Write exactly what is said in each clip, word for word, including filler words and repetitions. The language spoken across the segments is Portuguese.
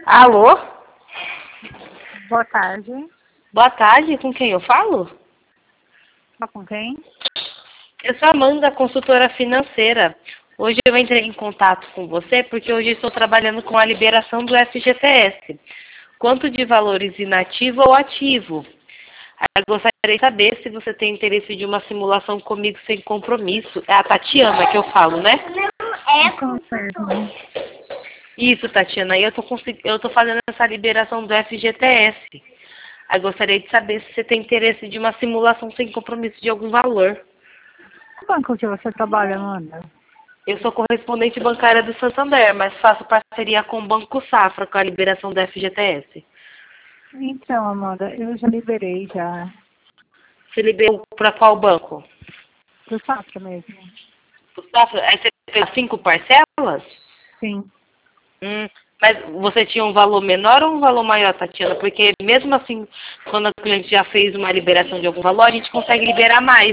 Alô? Boa tarde. Boa tarde, com quem eu falo? Tá com quem? Eu sou a Amanda, consultora financeira. Hoje eu entrei em contato com você porque hoje estou trabalhando com a liberação do F G T S. Quanto de valores inativo ou ativo? Eu gostaria de saber se você tem interesse de uma simulação comigo sem compromisso. É a Tatiana que eu falo, né? É com mesmo. Isso, Tatiana. E eu tô, consegui... eu tô fazendo essa liberação do F G T S. Eu gostaria de saber se você tem interesse de uma simulação sem compromisso de algum valor. Que banco que você trabalha, Amanda? Eu sou correspondente bancária do Santander, mas faço parceria com o Banco Safra com a liberação do F G T S. Então, Amanda, eu já liberei já. Você liberou para qual banco? Do Safra mesmo. O Safra? Aí você fez cinco parcelas? Sim. Hum, mas você tinha um valor menor ou um valor maior, Tatiana? Porque mesmo assim, quando a cliente já fez uma liberação de algum valor, a gente consegue liberar mais.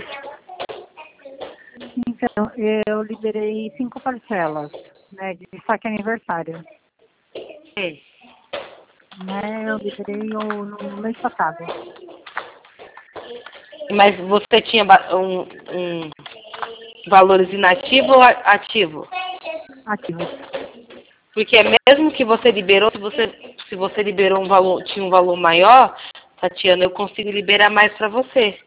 Então, eu liberei cinco parcelas, né, de saque aniversário. Hum. Né, eu liberei o, no mês passado. Mas você tinha ba- um, um valores inativo ou a- ativo? Ativos. Porque mesmo que você liberou, se você, se você liberou um valor, tinha um valor maior, Tatiana, eu consigo liberar mais para você.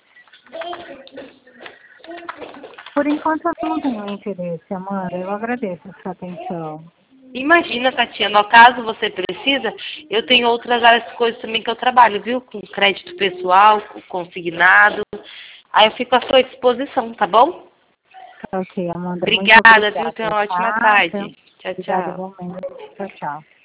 Por enquanto eu não tenho interesse, Amanda. Eu agradeço a sua atenção. Imagina, Tatiana, no caso você precisa, eu tenho outras áreas de coisas também que eu trabalho, viu? Com crédito pessoal, com consignado. Aí eu fico à sua disposição, tá bom? Ok, Amanda. Muito Obrigada, viu? obrigada, Tenha uma ótima tá? tarde. Tchau, Obrigada, tchau. igualmente. Tchau, tchau.